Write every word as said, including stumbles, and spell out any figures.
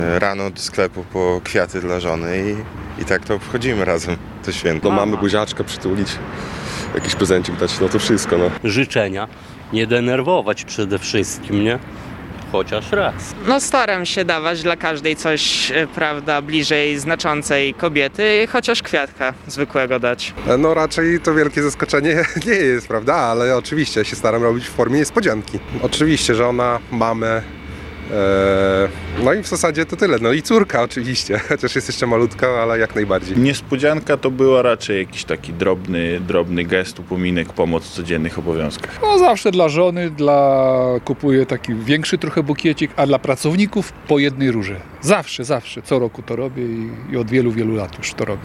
Rano do sklepu po kwiaty dla żony i, i tak to obchodzimy razem to święto. Do mamy buziaczka przytulić, jakiś prezencik dać, no to wszystko, no. Życzenia, nie denerwować przede wszystkim, nie? Chociaż raz. No staram się dawać dla każdej coś, e, prawda, bliżej znaczącej kobiety, chociaż kwiatka zwykłego dać. No raczej to wielkie zaskoczenie nie jest, prawda? Ale oczywiście się staram robić w formie niespodzianki. Oczywiście żona, mamy, e, no i w zasadzie to tyle. No i córka oczywiście, chociaż jest jeszcze malutka, ale jak najbardziej. Niespodzianka to była raczej jakiś taki drobny, drobny gest, upominek, pomoc w codziennych obowiązkach. No zawsze dla żony, dla kupuję taki większy trochę bukiecik, a dla pracowników po jednej róży. Zawsze, zawsze, co roku to robię i, i od wielu, wielu lat już to robię.